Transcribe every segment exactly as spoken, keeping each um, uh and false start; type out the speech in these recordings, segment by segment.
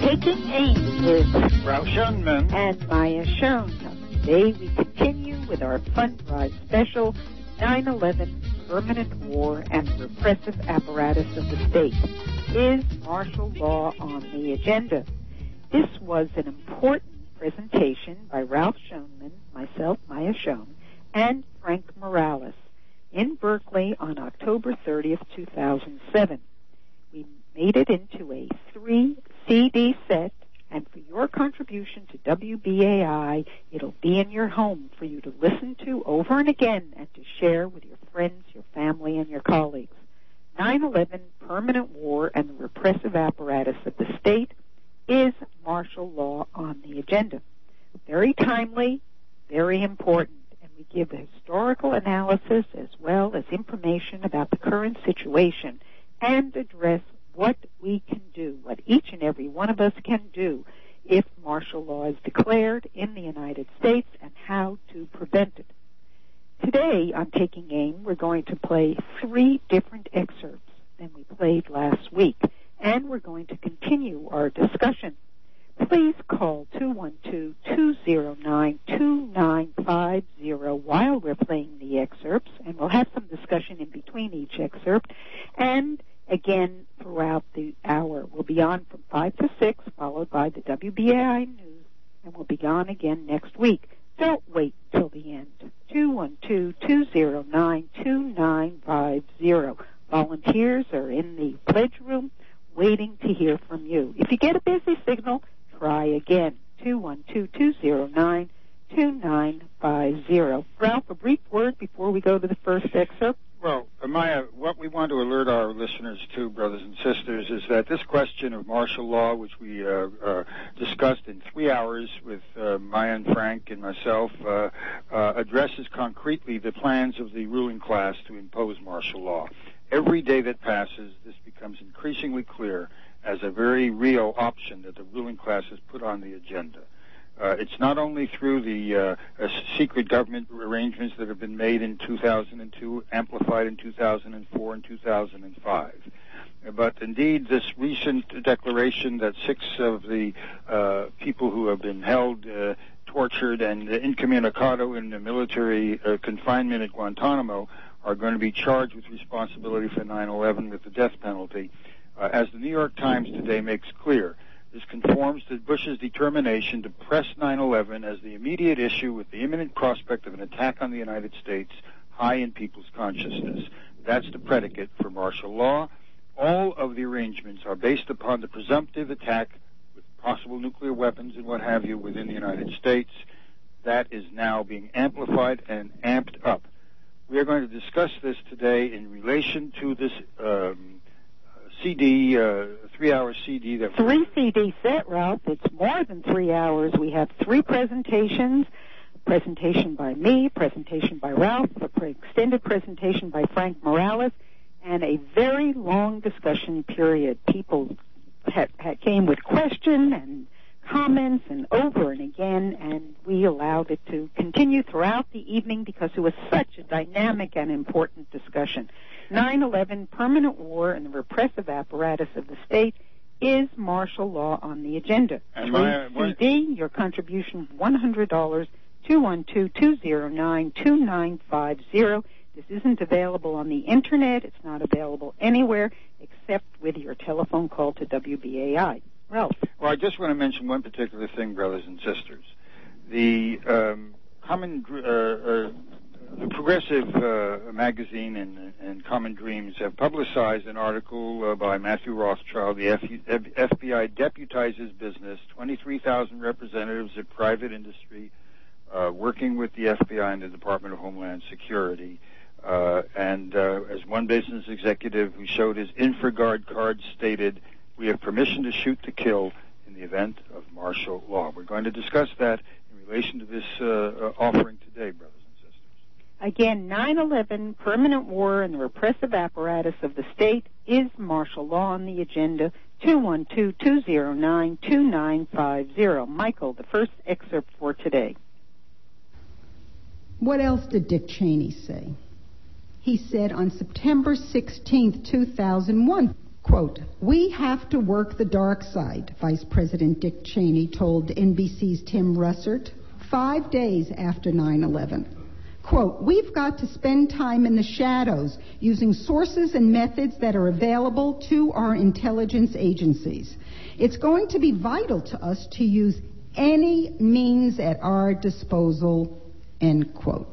Taking Aim with Ralph Schoenman and Maya Schoen. Today we continue with our Fund Drive special, nine eleven, Permanent War and the Repressive Apparatus of the State. Is martial law on the agenda? This was an important presentation by Ralph Schoenman, myself, Maya Schoen, and Frank Morales in Berkeley on October thirtieth, two thousand seven. We made it into a three C D set, and for your contribution to W B A I, it'll be in your home for you to listen to over and again and to share with your friends, your family, and your colleagues. nine eleven, Permanent War and the Repressive Apparatus of the State. Is martial law on the agenda? Very timely, very important, and we give a historical analysis as well as information about the current situation and address what we can do, what each and every one of us can do if martial law is declared in the United States and how to prevent it. Today on Taking Aim, we're going to play three different excerpts than we played last week, and we're going to continue our discussion. Please call two one two, two zero nine, two nine five zero while we're playing the excerpts, and we'll have some discussion in between each excerpt. And again, throughout the hour, we'll be on from five to six, followed by the W B A I News, and we'll be on again next week. Don't wait till the end. two one two, two zero nine, two nine five zero. Volunteers are in the pledge room waiting to hear from you. If you get a busy signal, try again. two one two, two zero nine, two nine five zero. Ralph, a brief word before we go to the first excerpt. Well, Maya, what we want to alert our listeners to, brothers and sisters, is that this question of martial law, which we uh, uh, discussed in three hours with uh, Maya and Frank and myself, uh, uh, addresses concretely the plans of the ruling class to impose martial law. Every day that passes, this becomes increasingly clear as a very real option that the ruling class has put on the agenda. Uh, it's not only through the uh, uh, secret government arrangements that have been made in two thousand two, amplified in two thousand four and two thousand five, but indeed this recent declaration that six of the uh, people who have been held, uh, tortured, and incommunicado in the military uh, confinement at Guantanamo are going to be charged with responsibility for nine eleven with the death penalty. Uh, as the New York Times today makes clear, this conforms to Bush's determination to press nine eleven as the immediate issue with the imminent prospect of an attack on the United States high in people's consciousness. That's the predicate for martial law. All of the arrangements are based upon the presumptive attack with possible nuclear weapons and what have you within the United States. That is now being amplified and amped up. We are going to discuss this today in relation to this um, C D, uh, three-hour C D. That Three C D set, Ralph. It's more than three hours. We have three presentations, a presentation by me, presentation by Ralph, a pre- extended presentation by Frank Morales, and a very long discussion period. People had, had came with questions and comments and over and again, and we allowed it to continue throughout the evening because it was such a dynamic and important discussion. nine eleven, Permanent War and the Repressive Apparatus of the State. Is martial law on the agenda? And my, C D, your contribution one hundred dollars, two one two, two zero nine, two nine five zero. This isn't available on the Internet. It's not available anywhere except with your telephone call to W B A I. Ralph. Well, I just want to mention one particular thing, brothers and sisters. The um, common, uh, uh, the Progressive uh, magazine and, and Common Dreams have publicized an article uh, by Matthew Rothschild. The F, F B I deputizes business, twenty-three thousand representatives of private industry uh, working with the F B I and the Department of Homeland Security. Uh, and uh, as one business executive who showed his InfraGard card stated, we have permission to shoot to kill in the event of martial law. We're going to discuss that in relation to this uh, uh, offering today, brothers and sisters. Again, nine eleven, Permanent War and the Repressive Apparatus of the State. Is martial law on the agenda? two one two, two zero nine, two nine five zero. Michael, the first excerpt for today. What else did Dick Cheney say? He said on September sixteenth, two thousand one, Quote, "We have to work the dark side," Vice President Dick Cheney told N B C's Tim Russert five days after nine eleven. Quote, "We've got to spend time in the shadows using sources and methods that are available to our intelligence agencies. It's going to be vital to us to use any means at our disposal," end quote.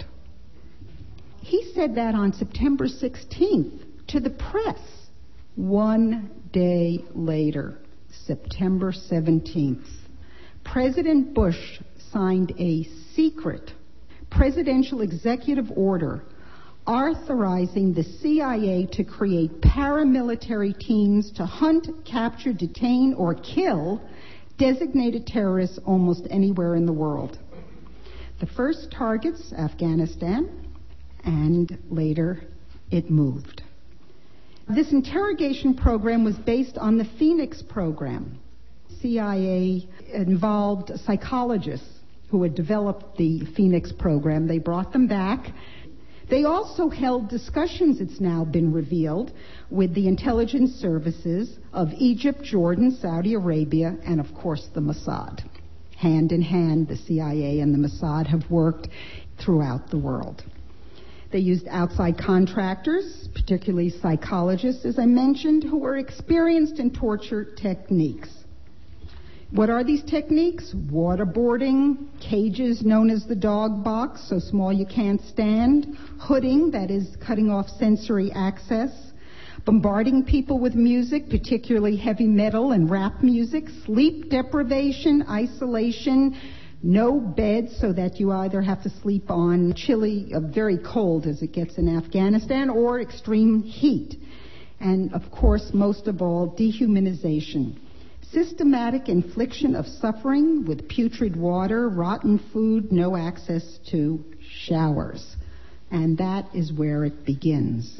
He said that on September sixteenth to the press. One day later, September seventeenth, President Bush signed a secret presidential executive order authorizing the C I A to create paramilitary teams to hunt, capture, detain, or kill designated terrorists almost anywhere in the world. The first targets, Afghanistan, and later it moved. This interrogation program was based on the Phoenix program. C I A involved psychologists who had developed the Phoenix program. They brought them back. They also held discussions, it's now been revealed, with the intelligence services of Egypt, Jordan, Saudi Arabia, and of course the Mossad. Hand in hand, the C I A and the Mossad have worked throughout the world. They used outside contractors, particularly psychologists, as I mentioned, who were experienced in torture techniques. What are these techniques? Waterboarding, cages known as the dog box, so small you can't stand, hooding, that is cutting off sensory access, bombarding people with music, particularly heavy metal and rap music, sleep deprivation, isolation, no bed so that you either have to sleep on chilly, uh, very cold as it gets in Afghanistan, or extreme heat. And of course, most of all, dehumanization. Systematic infliction of suffering with putrid water, rotten food, no access to showers. And that is where it begins.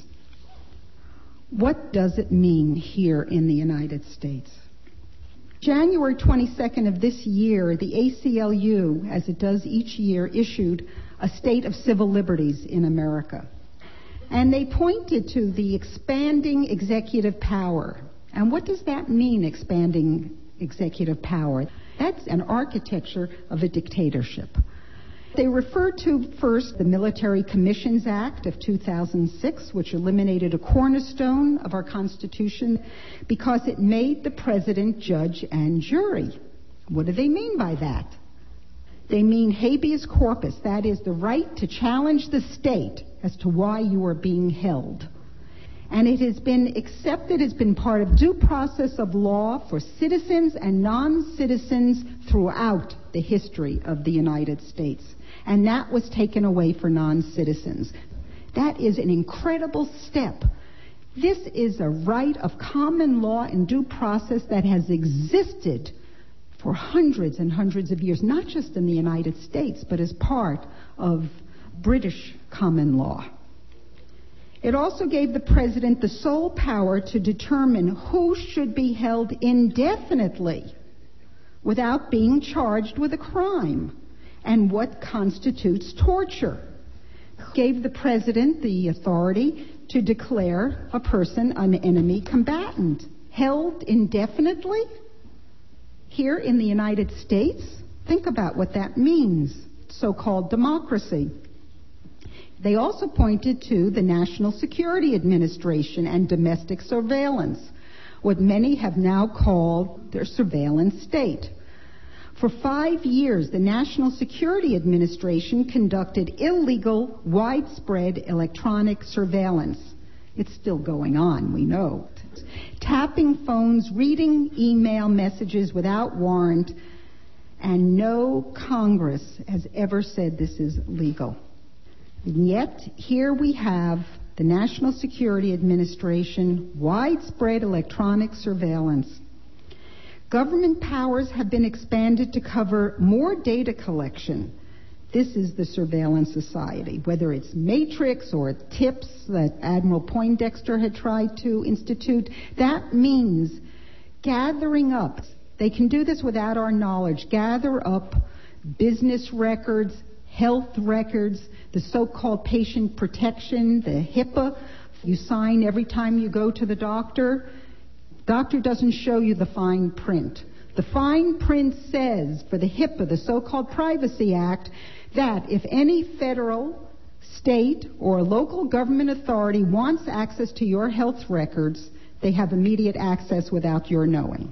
What does it mean here in the United States? January twenty-second of this year, the A C L U, as it does each year, issued a State of Civil Liberties in America. And they pointed to the expanding executive power. And what does that mean, expanding executive power? That's an architecture of a dictatorship. They refer to first the Military Commissions Act of two thousand six, which eliminated a cornerstone of our Constitution because it made the president judge and jury. What do they mean by that? They mean habeas corpus, that is the right to challenge the state as to why you are being held. And it has been accepted, has been part of due process of law for citizens and non-citizens throughout the history of the United States. And that was taken away for non-citizens. That is an incredible step. This is a right of common law and due process that has existed for hundreds and hundreds of years, not just in the United States, but as part of British common law. It also gave the president the sole power to determine who should be held indefinitely without being charged with a crime and what constitutes torture. It gave the president the authority to declare a person an enemy combatant. Held indefinitely here in the United States? Think about what that means, so-called democracy. They also pointed to the National Security Administration and domestic surveillance, what many have now called their surveillance state. For five years, the National Security Administration conducted illegal, widespread electronic surveillance. It's still going on, we know. Tapping phones, reading email messages without warrant, and no Congress has ever said this is legal. And yet, here we have the National Security Administration, widespread electronic surveillance. Government powers have been expanded to cover more data collection. This is the surveillance society, whether it's Matrix or TIPS that Admiral Poindexter had tried to institute. That means gathering up. They can do this without our knowledge. Gather up business records, health records, the so-called patient protection, the HIPAA you sign every time you go to the doctor. Doctor doesn't show you the fine print. The fine print says for the HIPAA, the so-called Privacy Act, that if any federal, state, or local government authority wants access to your health records, they have immediate access without your knowing.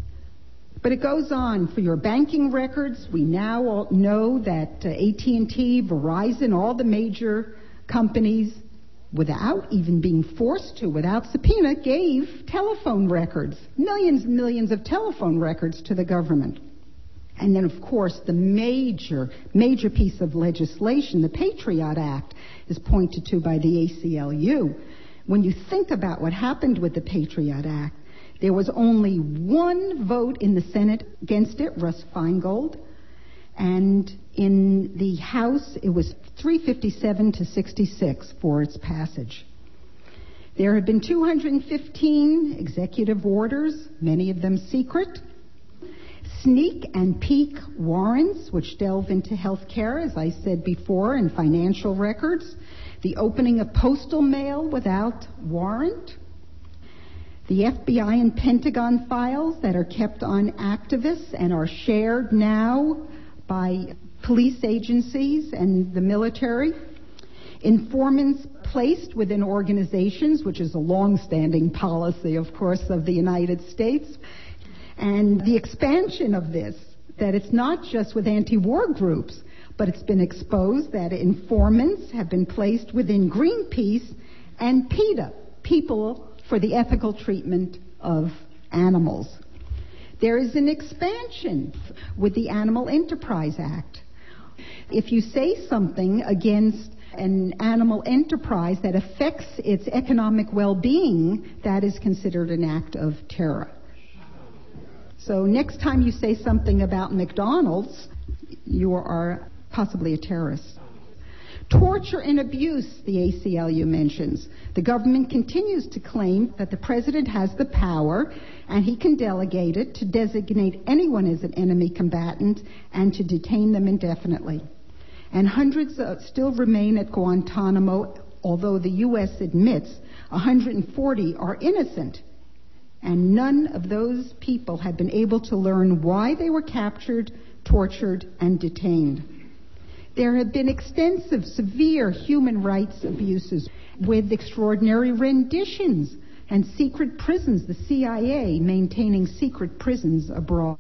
But it goes on. For your banking records, we now all know that uh, A T and T, Verizon, all the major companies, without even being forced to, without subpoena, gave telephone records, millions and millions of telephone records to the government. And then, of course, the major, major piece of legislation, the Patriot Act, is pointed to by the A C L U. When you think about what happened with the Patriot Act, there was only one vote in the Senate against it, Russ Feingold, and in the House, it was three fifty-seven to sixty-six for its passage. There have been two hundred fifteen executive orders, many of them secret, sneak and peek warrants, which delve into health care, as I said before, and financial records, the opening of postal mail without warrant, the F B I and Pentagon files that are kept on activists and are shared now by police agencies and the military, informants placed within organizations, which is a long-standing policy, of course, of the United States, and the expansion of this, that it's not just with anti-war groups, but it's been exposed that informants have been placed within Greenpeace and PETA, People for the Ethical Treatment of Animals. There is an expansion with the Animal Enterprise Act. If you say something against an animal enterprise that affects its economic well-being, that is considered an act of terror. So next time you say something about McDonald's, you are possibly a terrorist. Torture and abuse, the A C L U mentions. The government continues to claim that the president has the power and he can delegate it to designate anyone as an enemy combatant and to detain them indefinitely. And hundreds uh, still remain at Guantanamo, although the U S admits one hundred forty are innocent. And none of those people have been able to learn why they were captured, tortured, and detained. There have been extensive, severe human rights abuses with extraordinary renditions and secret prisons, the C I A maintaining secret prisons abroad.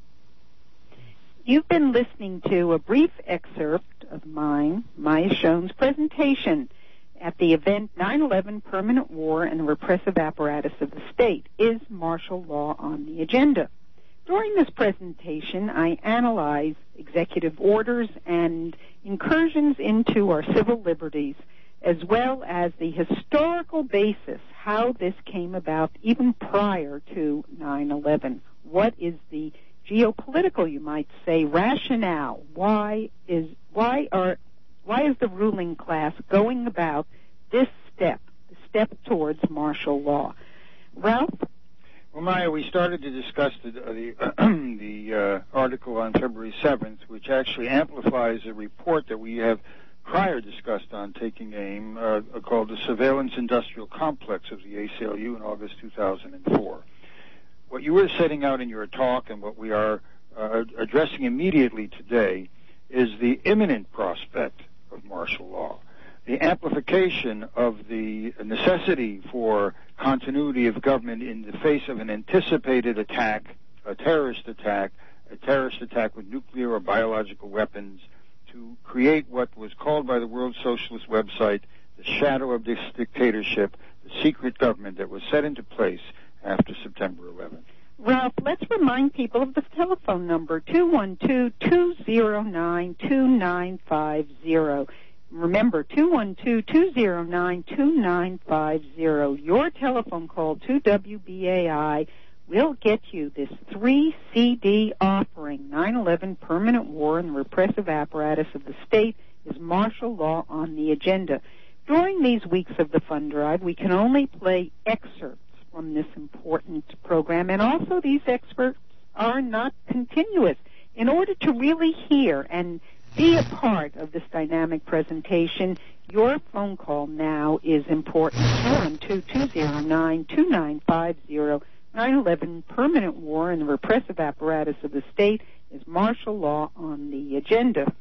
You've been listening to a brief excerpt of mine, Maya Schoen's presentation at the event nine eleven Permanent War and the Repressive Apparatus of the State. Is martial law on the agenda? During this presentation, I analyze executive orders and incursions into our civil liberties, as well as the historical basis, how this came about even prior to nine eleven. What is the geopolitical, you might say, rationale? Why is why are why is the ruling class going about this step, the step towards martial law? Ralph? Well, Maya, we started to discuss the the, the uh, article on February seventh, which actually amplifies a report that we have prior discussed on Taking Aim, uh, called the Surveillance Industrial Complex of the A C L U in August two thousand four. What you were setting out in your talk and what we are uh, addressing immediately today is the imminent prospect of martial law, the amplification of the necessity for continuity of government in the face of an anticipated attack, a terrorist attack, a terrorist attack with nuclear or biological weapons, to create what was called by the World Socialist website the shadow of this dictatorship, the secret government that was set into place after September eleventh. Ralph, let's remind people of the telephone number, two one two, two zero nine, two nine five zero. Remember, two one two, two zero nine, two nine five zero. Your telephone call to W B A I will get you this three C D offering, nine eleven Permanent War and the Repressive Apparatus of the State. Is martial law on the agenda? During these weeks of the fund drive, we can only play excerpts from this important program, and also these excerpts are not continuous. In order to really hear and be a part of this dynamic presentation, your phone call now is important. two one two, two zero nine, two nine five zero. nine eleven permanent war and the repressive apparatus of the state is martial law on the agenda.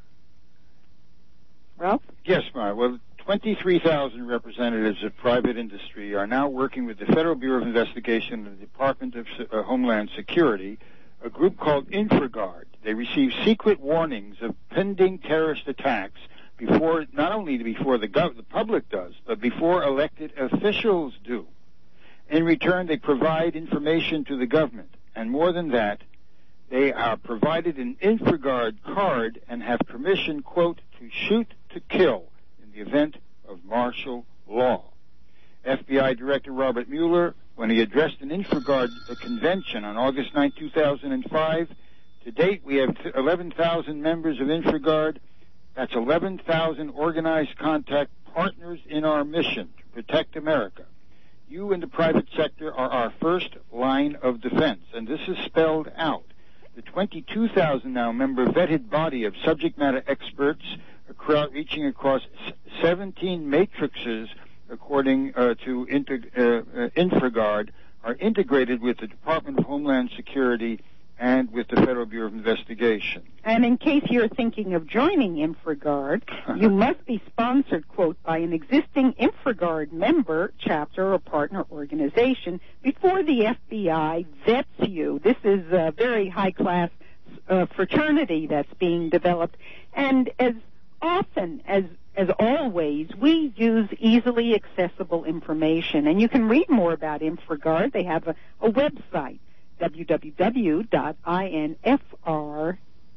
Ralph? Yes, Ma. Well, twenty-three thousand representatives of private industry are now working with the Federal Bureau of Investigation and the Department of uh, Homeland Security, a group called InfraGard. They receive secret warnings of pending terrorist attacks before, not only before the, gov- the public does, but before elected officials do. In return, they provide information to the government, and more than that, they are provided an InfraGard card and have permission, quote, to shoot to kill in the event of martial law. F B I Director Robert Mueller, when he addressed an InfraGard convention on August ninth, two thousand five, to date we have eleven thousand members of InfraGard. That's eleven thousand organized contact partners in our mission to protect America. You in the private sector are our first line of defense, and this is spelled out. The twenty-two thousand now member vetted body of subject matter experts across, reaching across seventeen matrices, according uh, to Inter, uh, uh, InfraGard, are integrated with the Department of Homeland Security and with the Federal Bureau of Investigation. And in case you're thinking of joining InfraGard, you must be sponsored, quote, by an existing InfraGard member, chapter, or partner organization before the F B I vets you. This is a very high-class uh, fraternity that's being developed. And as often as as always, we use easily accessible information. And you can read more about InfraGard. They have a, a website, w w w dot infragard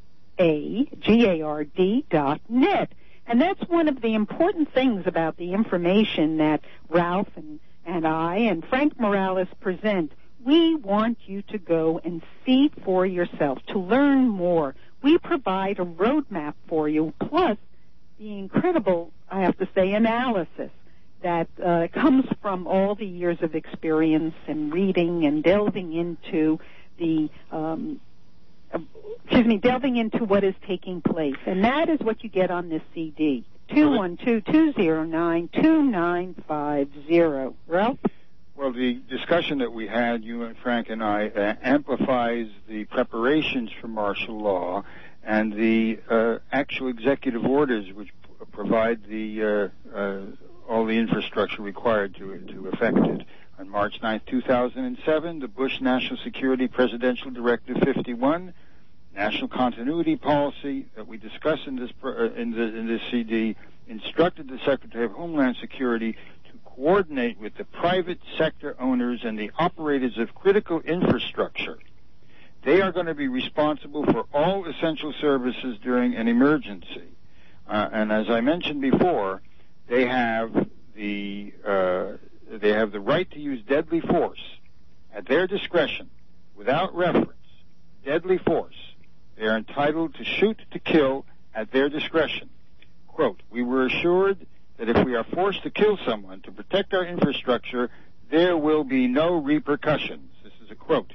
dot net. And that's one of the important things about the information that Ralph and, and I and Frank Morales present. We want you to go and see for yourself, to learn more. We provide a roadmap for you, plus the incredible, I have to say, analysis that uh, comes from all the years of experience and reading and delving into the, um, uh, excuse me, delving into what is taking place. And that is what you get on this C D, two one two, two zero nine, two nine five zero. Ralph? Well, the discussion that we had, you and Frank and I, uh, amplifies the preparations for martial law and the uh, actual executive orders which p- provide the uh, uh, all the infrastructure required to to effect it. On March ninth, two thousand seven, the Bush National Security Presidential Directive fifty-one, National Continuity Policy that we discuss in this uh, in, the, in this C D, instructed the Secretary of Homeland Security to coordinate with the private sector owners and the operators of critical infrastructure. They are going to be responsible for all essential services during an emergency. Uh, and as I mentioned before, they have the uh, they have the right to use deadly force at their discretion, without reference. Deadly force. They are entitled to shoot to kill at their discretion. Quote, "We were assured that if we are forced to kill someone to protect our infrastructure, there will be no repercussions." This is a quote.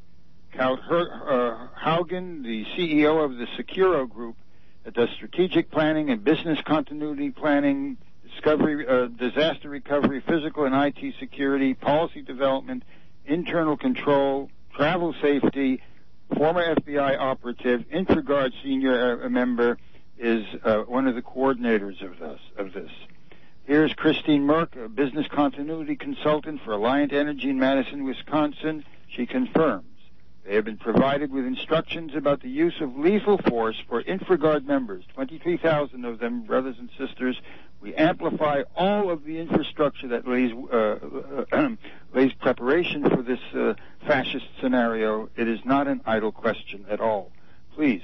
Cal uh, Haugen, the C E O of the Securo Group, that does strategic planning and business continuity planning, discovery, uh, disaster recovery, physical and I T security, policy development, internal control, travel safety, former F B I operative, InfraGard senior uh, member, is uh, one of the coordinators of this. Of this. Here's Christine Merck, a business continuity consultant for Alliant Energy in Madison, Wisconsin. She confirms they have been provided with instructions about the use of lethal force for InfraGard members, twenty-three thousand of them, brothers and sisters. We amplify all of the infrastructure that lays, uh, uh, lays preparation for this uh, fascist scenario. It is not an idle question at all. Please,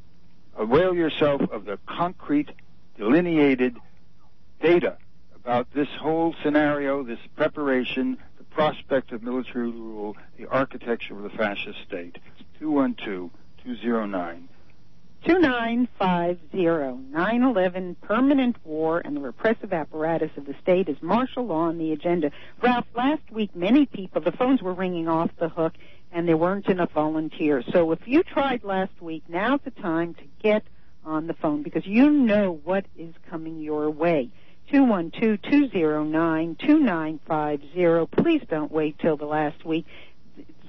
avail yourself of the concrete, delineated data about this whole scenario, this preparation, the prospect of military rule, the architecture of the fascist state. two one two, two zero nine. two nine five zero. nine eleven, permanent war, and the repressive apparatus of the state is martial law on the agenda. Ralph, last week many people, the phones were ringing off the hook, and there weren't enough volunteers. So if you tried last week, now's the time to get on the phone, because you know what is coming your way. two one two, two zero nine, two nine five zero. Please don't wait till the last week.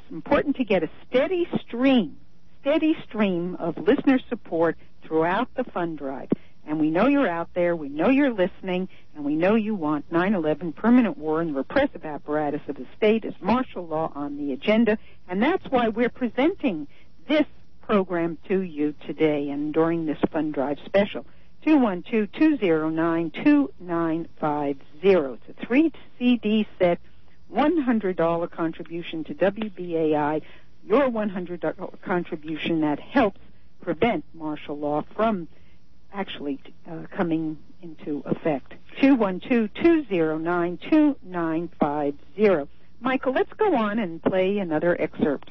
important to get a steady stream, steady stream of listener support throughout the fund drive. And we know you're out there, we know you're listening, and we know you want nine eleven, permanent war, and the repressive apparatus of the state as martial law on the agenda. And that's why we're presenting this program to you today and during this fund drive special. two one two, two zero nine, two nine five zero. It's a three C D set, one hundred dollars contribution to W B A I, your one hundred dollars contribution that helps prevent martial law from actually uh, coming into effect. two one two, two zero nine, two nine five zero. Michael, let's go on and play another excerpt.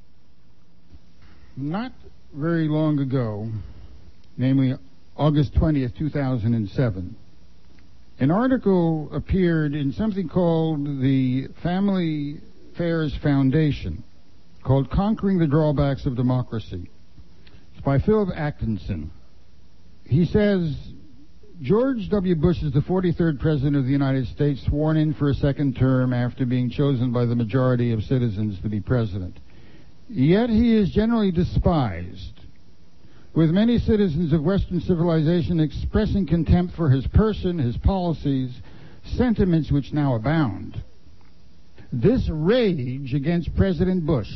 Not very long ago, namely August twentieth, two thousand seven, an article appeared in something called the Family Affairs Foundation, called Conquering the Drawbacks of Democracy. It's by Philip Atkinson. He says, George W. Bush is the forty-third President of the United States, sworn in for a second term after being chosen by the majority of citizens to be president. Yet he is generally despised, with many citizens of Western civilization expressing contempt for his person, his policies, sentiments which now abound. This rage against President Bush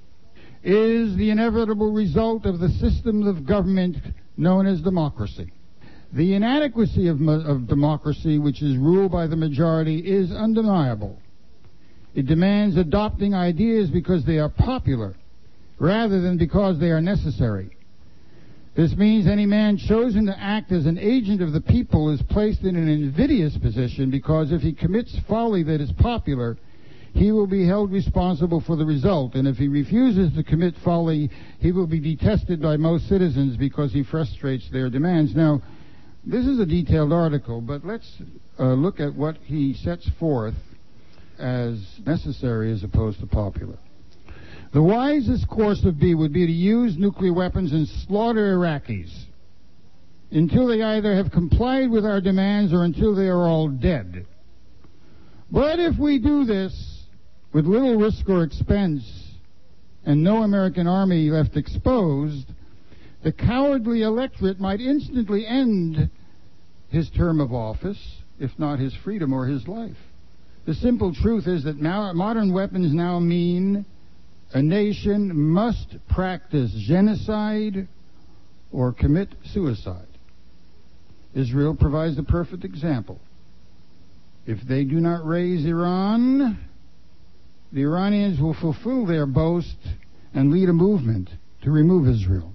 is the inevitable result of the system of government known as democracy. The inadequacy of, of democracy, which is ruled by the majority, is undeniable. It demands adopting ideas because they are popular, rather than because they are necessary. This means any man chosen to act as an agent of the people is placed in an invidious position, because if he commits folly that is popular, he will be held responsible for the result, and if he refuses to commit folly, he will be detested by most citizens because he frustrates their demands. Now, this is a detailed article, but let's uh, look at what he sets forth as necessary as opposed to popular. The wisest course of B would be to use nuclear weapons and slaughter Iraqis until they either have complied with our demands or until they are all dead. But if we do this with little risk or expense and no American army left exposed, the cowardly electorate might instantly end his term of office, if not his freedom or his life. The simple truth is that now modern weapons now mean a nation must practice genocide or commit suicide. Israel provides the perfect example. If they do not raise Iran, the Iranians will fulfill their boast and lead a movement to remove Israel.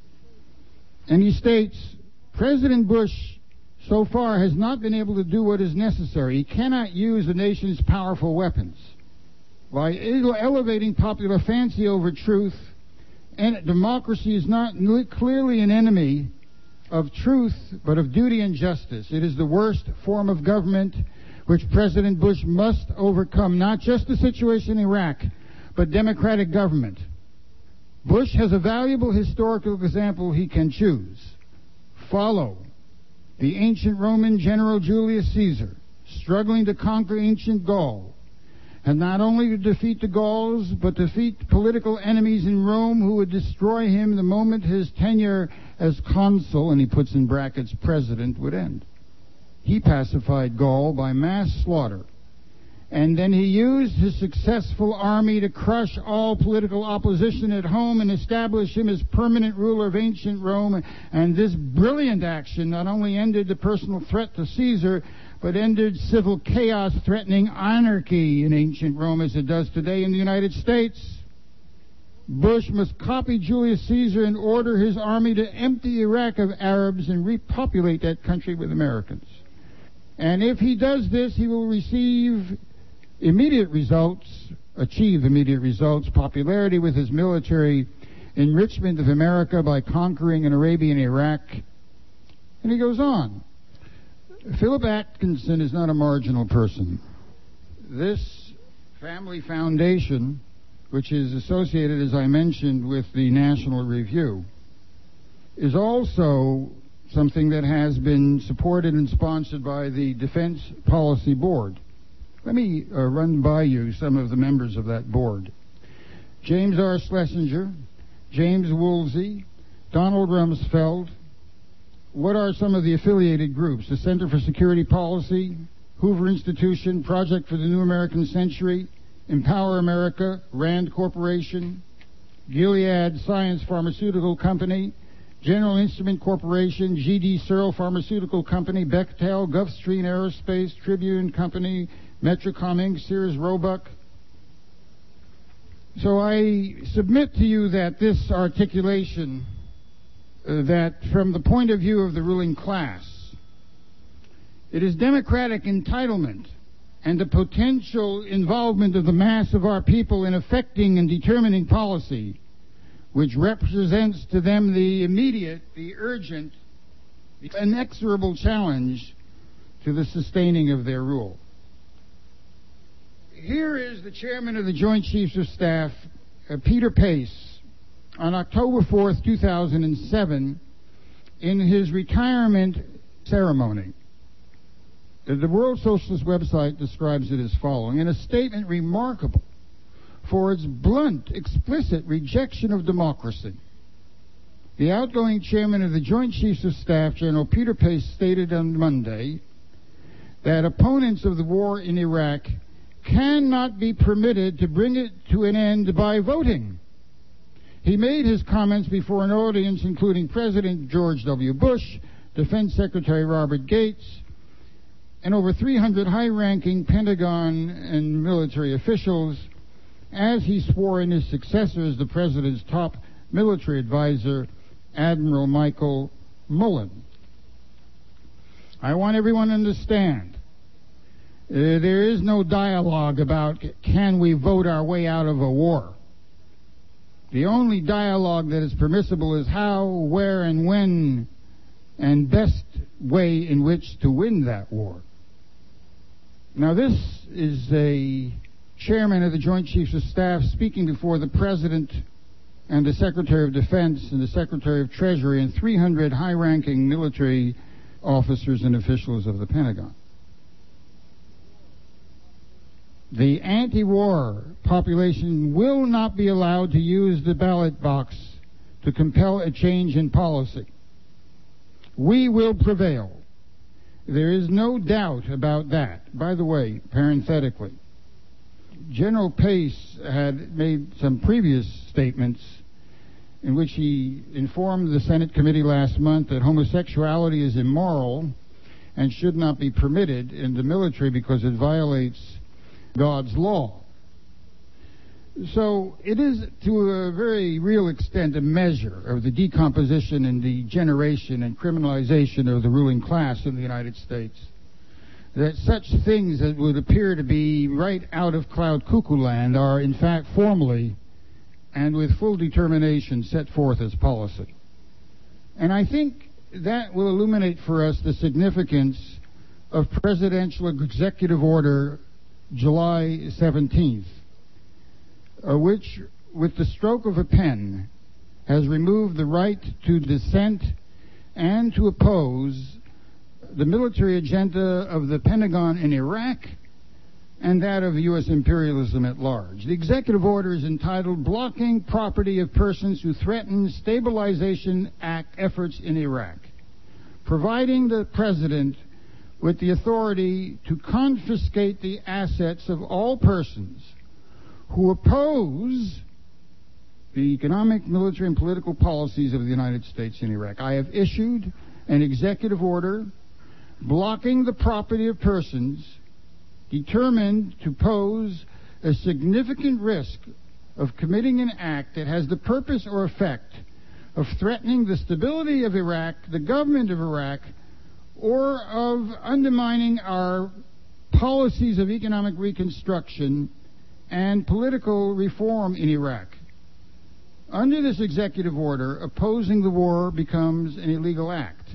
And he states, President Bush so far has not been able to do what is necessary. He cannot use the nation's powerful weapons. By elevating popular fancy over truth, and democracy is not clearly an enemy of truth, but of duty and justice. It is the worst form of government which President Bush must overcome, not just the situation in Iraq, but democratic government. Bush has a valuable historical example he can choose. Follow the ancient Roman general Julius Caesar, struggling to conquer ancient Gaul, and not only to defeat the Gauls, but defeat political enemies in Rome who would destroy him the moment his tenure as consul, and he puts in brackets president, would end. He pacified Gaul by mass slaughter, and then he used his successful army to crush all political opposition at home and establish him as permanent ruler of ancient Rome. And this brilliant action not only ended the personal threat to Caesar, but ended civil chaos threatening anarchy in ancient Rome as it does today in the United States. Bush must copy Julius Caesar and order his army to empty Iraq of Arabs and repopulate that country with Americans. And if he does this, he will receive immediate results, achieve immediate results, popularity with his military enrichment of America by conquering an Arabian Iraq. And he goes on. Philip Atkinson is not a marginal person. This family foundation, which is associated, as I mentioned, with the National Review, is also something that has been supported and sponsored by the Defense Policy Board. Let me uh, run by you some of the members of that board. James R. Schlesinger, James Woolsey, Donald Rumsfeld. What are some of the affiliated groups? The Center for Security Policy, Hoover Institution, Project for the New American Century, Empower America, Rand Corporation, Gilead Science Pharmaceutical Company, General Instrument Corporation, G D Searle Pharmaceutical Company, Bechtel, Gulfstream Aerospace, Tribune Company, Metrocom Incorporated, Sears Roebuck. So I submit to you that this articulation, uh, that from the point of view of the ruling class, it is democratic entitlement and the potential involvement of the mass of our people in affecting and determining policy, which represents to them the immediate, the urgent, the inexorable challenge to the sustaining of their rule. Here is the chairman of the Joint Chiefs of Staff, uh, Peter Pace, on October fourth, two thousand seven, in his retirement ceremony. The World Socialist website describes it as following: in a statement remarkable for its blunt, explicit rejection of democracy, the outgoing chairman of the Joint Chiefs of Staff, General Peter Pace, stated on Monday that opponents of the war in Iraq cannot be permitted to bring it to an end by voting. He made his comments before an audience including President George W. Bush, Defense Secretary Robert Gates, and over three hundred high-ranking Pentagon and military officials, as he swore in his successor as the President's top military advisor, Admiral Michael Mullen. I want everyone to understand, uh, there is no dialogue about can we vote our way out of a war. The only dialogue that is permissible is how, where, and when, and best way in which to win that war. Now, this is a chairman of the Joint Chiefs of Staff speaking before the President and the Secretary of Defense and the Secretary of Treasury and three hundred high-ranking military officers and officials of the Pentagon. The anti-war population will not be allowed to use the ballot box to compel a change in policy. We will prevail. There is no doubt about that. By the way, parenthetically, General Pace had made some previous statements in which he informed the Senate committee last month that homosexuality is immoral and should not be permitted in the military because it violates God's law. So it is, to a very real extent, a measure of the decomposition and degeneration and criminalization of the ruling class in the United States that such things that would appear to be right out of cloud cuckoo land are in fact formally and with full determination set forth as policy. And I think that will illuminate for us the significance of Presidential Executive Order July seventeenth, uh, which, with the stroke of a pen, has removed the right to dissent and to oppose the military agenda of the Pentagon in Iraq and that of U S imperialism at large. The executive order is entitled Blocking Property of Persons Who Threaten Stabilization Act Efforts in Iraq, providing the President with the authority to confiscate the assets of all persons who oppose the economic, military, and political policies of the United States in Iraq. I have issued an executive order blocking the property of persons determined to pose a significant risk of committing an act that has the purpose or effect of threatening the stability of Iraq, the government of Iraq, or of undermining our policies of economic reconstruction and political reform in Iraq. Under this executive order, opposing the war becomes an illegal act.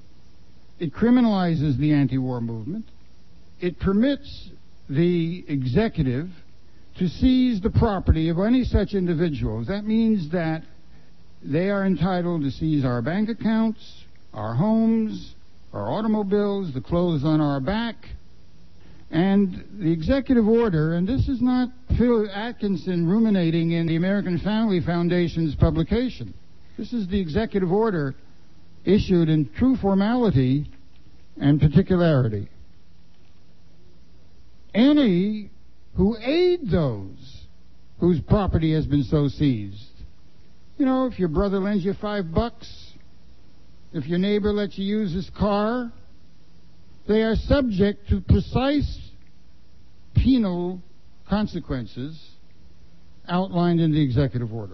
It criminalizes the anti-war movement. It permits the executive to seize the property of any such individuals. That means that they are entitled to seize our bank accounts, our homes, our automobiles, the clothes on our back. And the executive order, and this is not Phil Atkinson ruminating in the American Family Foundation's publication. This is the executive order issued in true formality and particularity. Any who aid those whose property has been so seized. You know, if your brother lends you five bucks, if your neighbor lets you use his car, they are subject to precise penal consequences outlined in the executive order.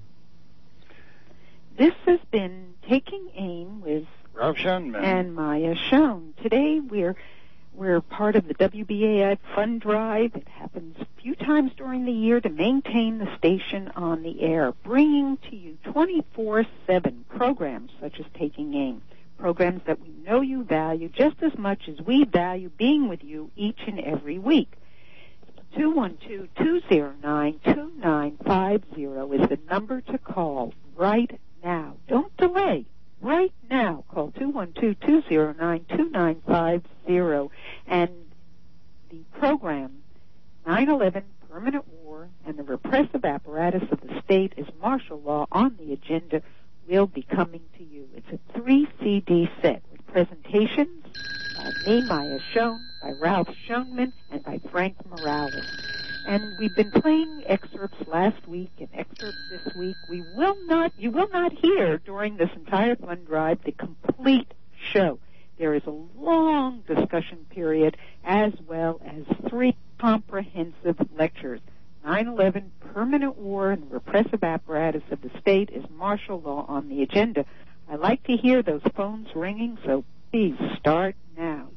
This has been Taking Aim with Ralph Schoenman and Maya Schoen. Today we're we're part of the W B A I Fund Drive. It happens a few times during the year to maintain the station on the air, bringing to you twenty-four seven programs such as Taking Aim, programs that we know you value just as much as we value being with you each and every week. two one two, two zero nine, two nine five zero is the number to call right now. Don't delay. Right now, call two one two, two zero nine, two nine five zero. And the program, nine eleven, Permanent War, and the Repressive Apparatus of the State is Martial Law on the Agenda, will be coming to you. It's a three C D set with presentations by me, Maya Schoen, by Ralph Schoenman, and by Frank Morales. And we've been playing excerpts last week and excerpts this week. We will not, you will not hear during this entire fund drive the complete show. There is a long discussion period as well as three comprehensive lectures. nine eleven, Permanent War, and the Repressive Apparatus of the State is Martial Law on the Agenda. I like to hear those phones ringing, so please start now.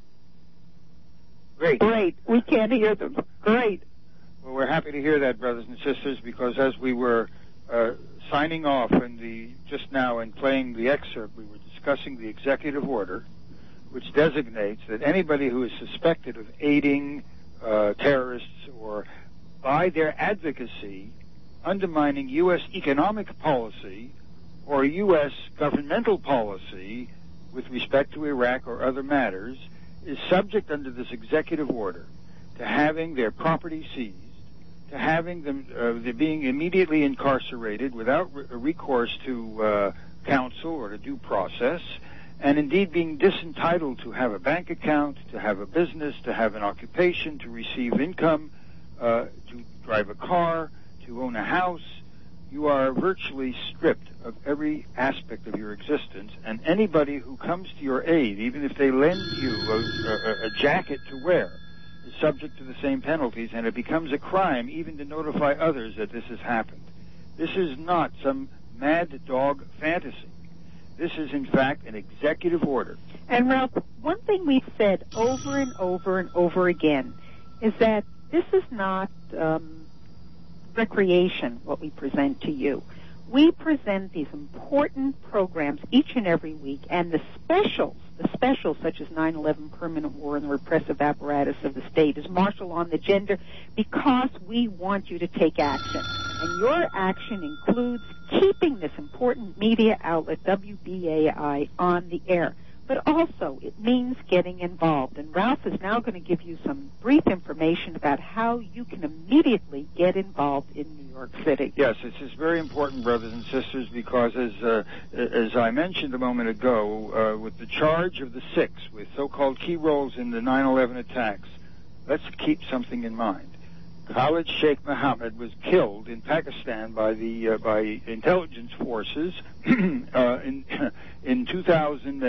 Great. Great. We can't hear them. Great. Well, we're happy to hear that, brothers and sisters, because as we were uh, signing off in the just now and playing the excerpt, we were discussing the executive order, which designates that anybody who is suspected of aiding uh, terrorists or by their advocacy undermining U S economic policy or U S governmental policy with respect to Iraq or other matters is subject under this executive order to having their property seized, to having them uh, they're being immediately incarcerated without re- recourse to uh, counsel or to due process, and indeed being disentitled to have a bank account, to have a business, to have an occupation, to receive income, uh, to drive a car, to own a house. You are virtually stripped of every aspect of your existence, and anybody who comes to your aid, even if they lend you a, a, a jacket to wear, is subject to the same penalties, and it becomes a crime even to notify others that this has happened. This is not some mad dog fantasy. This is, in fact, an executive order. And, Ralph, one thing we've said over and over and over again is that this is not um, recreation, what we present to you. We present these important programs each and every week, and the specials, the specials such as nine eleven, Permanent War, and the Repressive Apparatus of the State is Martial Law on the Agenda, because we want you to take action. And your action includes keeping this important media outlet, W B A I, on the air. But also, it means getting involved. And Ralph is now going to give you some brief information about how you can immediately get involved in New York City. Yes, this is very important, brothers and sisters, because as uh, as I mentioned a moment ago, uh, with the charge of the six, with so-called key roles in the nine eleven attacks, let's keep something in mind. Khalid Sheikh Mohammed was killed in Pakistan by the uh, by intelligence forces uh, in in two thousand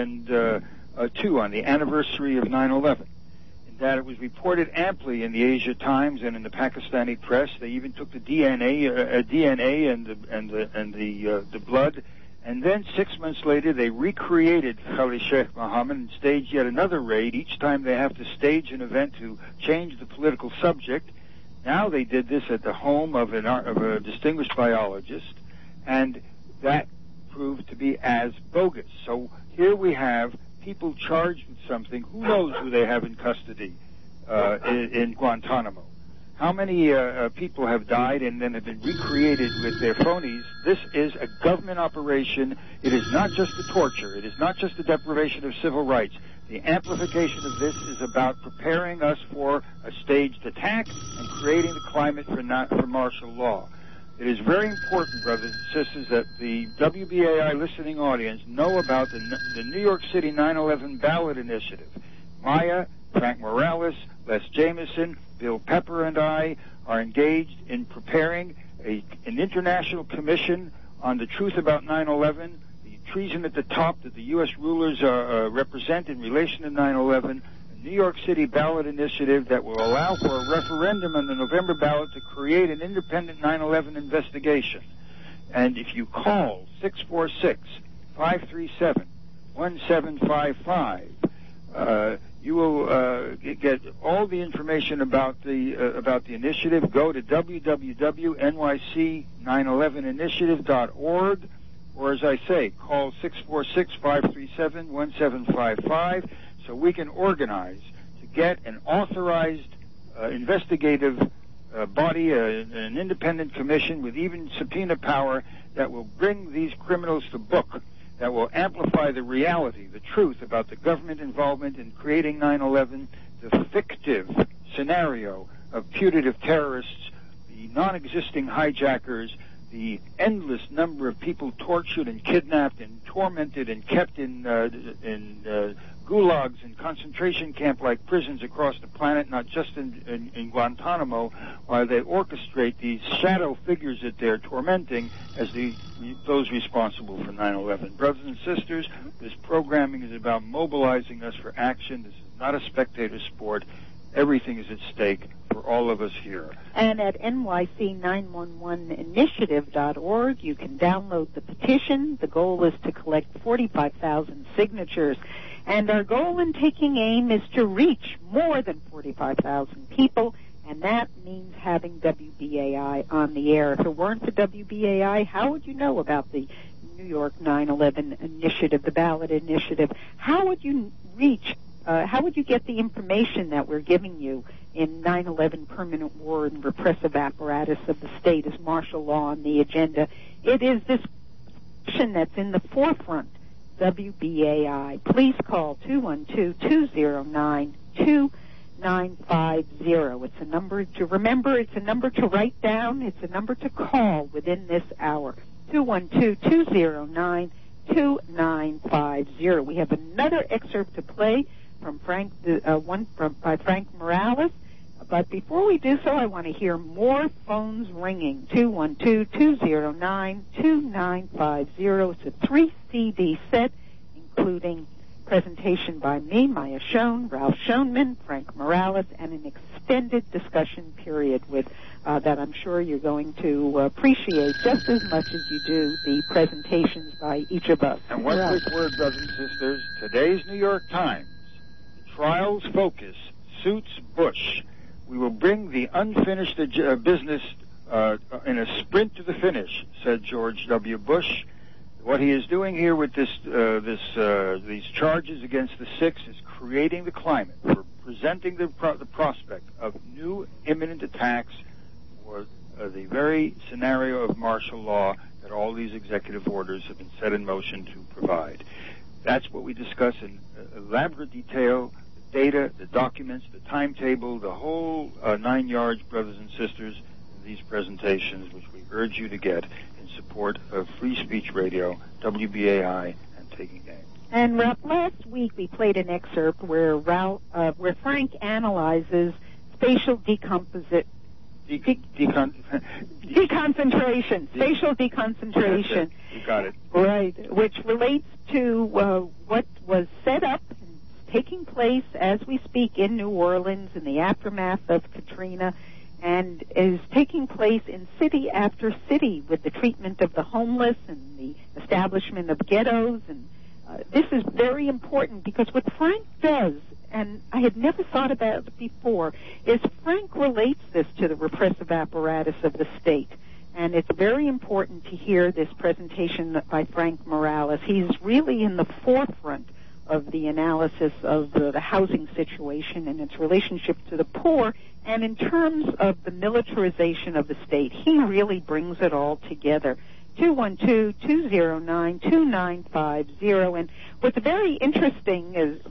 two on the anniversary of nine eleven. In that it was reported amply in the Asia Times and in the Pakistani press. They even took the D N A uh, D N A and the and the and the uh, the blood, and then six months later they recreated Khalid Sheikh Mohammed and staged yet another raid. Each time they have to stage an event to change the political subject. Now they did this at the home of, an, of a distinguished biologist, and that proved to be as bogus. So here we have people charged with something. Who knows who they have in custody uh, in, in Guantanamo? How many uh, uh, people have died and then have been recreated with their phonies? This is a government operation. It is not just the torture. It is not just the deprivation of civil rights. The amplification of this is about preparing us for a staged attack and creating the climate for, not, for martial law. It is very important, brothers and sisters, that the W B A I listening audience know about the, the New York City nine eleven ballot initiative. Maya, Frank Morales, Les Jameson, Bill Pepper, and I are engaged in preparing a, an international commission on the truth about nine eleven, the treason at the top that the U S rulers uh, uh, represent in relation to nine eleven, a New York City ballot initiative that will allow for a referendum on the November ballot to create an independent nine eleven investigation. And if you call six four six, five three seven, one seven five five, uh, you will uh, get all the information about the uh, about the initiative. Go to w w w dot n y c nine eleven initiative dot org, or as I say, call six four six, five three seven, one seven five five so we can organize to get an authorized uh, investigative uh, body, uh, an independent commission with even subpoena power that will bring these criminals to book, that will amplify the reality, the truth about the government involvement in creating nine eleven, the fictive scenario of putative terrorists, the non-existing hijackers, the endless number of people tortured and kidnapped and tormented and kept in uh, in uh, gulags and concentration camp-like prisons across the planet, not just in, in, in Guantanamo, while they orchestrate these shadow figures that they're tormenting as the those responsible for nine eleven. Brothers and sisters, this programming is about mobilizing us for action. This is not a spectator sport. Everything is at stake for all of us here. And at N Y C nine one one initiative dot org, you can download the petition. The goal is to collect forty-five thousand signatures. And our goal in taking aim is to reach more than forty-five thousand people, and that means having W B A I on the air. If it weren't for W B A I, how would you know about the New York nine eleven initiative, the ballot initiative? How would you reach Uh, how would you get the information that we're giving you in nine eleven permanent war and repressive apparatus of the state? Is martial law on the agenda? It is this question that's in the forefront. W B A I. Please call two one two, two zero nine, two nine five zero. It's a number to remember. It's a number to write down. It's a number to call within this hour. two one two, two zero nine, two nine five zero. We have another excerpt to play from Frank, uh, one from by Frank Morales. But before we do so, I want to hear more phones ringing. two one two, two zero nine, two nine five zero. It's a three C D set, including presentation by me, Maya Schoen, Ralph Schoenman, Frank Morales, and an extended discussion period with uh, that I'm sure you're going to uh, appreciate just as much as you do the presentations by each of us. And one quick word, brothers and sisters. Today's New York Times. Trials focus suits Bush. We will bring the unfinished uh, business uh, in a sprint to the finish, said George W. Bush. What he is doing here with this, uh, this, uh, these charges against the six is creating the climate for presenting the, pro- the prospect of new imminent attacks for uh, the very scenario of martial law that all these executive orders have been set in motion to provide. That's what we discuss in uh, elaborate detail. Data, the documents, the timetable, the whole uh, nine yards, brothers and sisters, in these presentations, which we urge you to get in support of Free Speech Radio, W B A I, and Taking Aim. And Ralph, last week we played an excerpt where Ralph, uh, where Frank analyzes spatial decomposition. De- decon- deconcentration, de- spatial deconcentration. You got it. Right, which relates to uh, what was set up taking place as we speak in New Orleans in the aftermath of Katrina, and is taking place in city after city with the treatment of the homeless and the establishment of ghettos. And uh, this is very important because what Frank does, and I had never thought about it before, is Frank relates this to the repressive apparatus of the state. And it's very important to hear this presentation by Frank Morales. He's really in the forefront of the analysis of the, the housing situation and its relationship to the poor, and in terms of the militarization of the state. He really brings it all together. two one two, two zero nine, two nine five zero. And what's very interesting is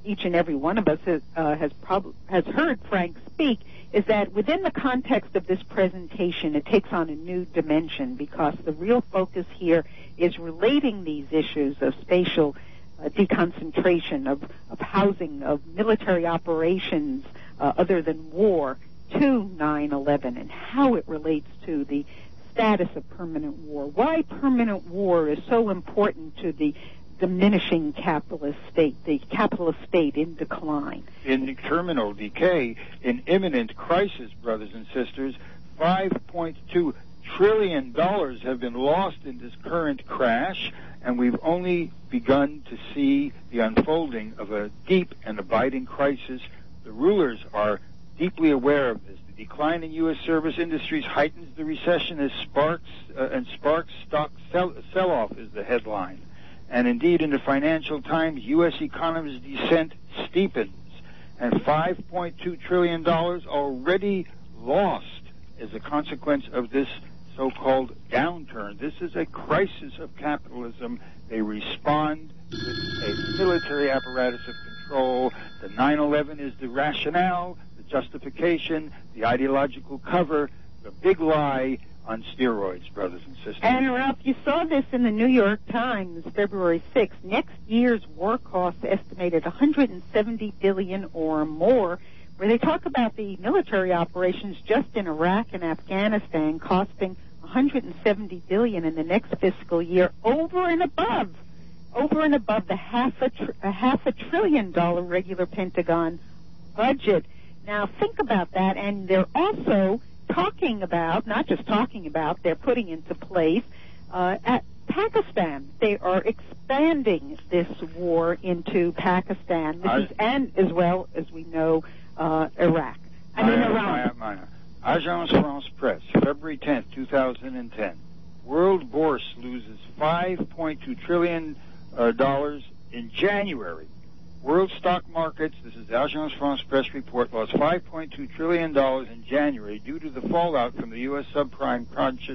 each and every one of us has, uh, has, prob- has heard Frank speak, is that within the context of this presentation, it takes on a new dimension because the real focus here is relating these issues of spatial uh, deconcentration, of, of housing, of military operations uh, other than war to nine eleven and how it relates to the status of permanent war. Why permanent war is so important to the diminishing capitalist state, the capitalist state in decline. In terminal decay, in imminent crisis, brothers and sisters, five point two trillion dollars have been lost in this current crash, and we've only begun to see the unfolding of a deep and abiding crisis. The rulers are deeply aware of this. The decline in U S service industries heightens the recession as sparks, uh, and sparks stock sell- sell-off is the headline. And indeed, in the Financial Times, U S economy's descent steepens, and five point two trillion dollars already lost as a consequence of this so-called downturn. This is a crisis of capitalism. They respond with a military apparatus of control. The nine eleven is the rationale, the justification, the ideological cover, the big lie on steroids, brothers and sisters. And Ralph, you saw this in the New York Times, February sixth. Next year's war costs estimated one hundred seventy billion dollars or more, where they talk about the military operations just in Iraq and Afghanistan costing one hundred seventy billion dollars in the next fiscal year, over and above, over and above the half a, tr- a half a trillion dollar regular Pentagon budget. Now think about that, and they're also talking about, not just talking about, they're putting into place uh, at Pakistan. They are expanding this war into Pakistan, this is, and as well as we know, uh, Iraq. I mean, Maya, Iran. Maya, Maya. Agence France Presse, February tenth, two thousand ten. World Bourse loses five point two trillion dollars uh, in January. World stock markets, this is the Agence France Presse report, lost five point two trillion dollars in January due to the fallout from the U S subprime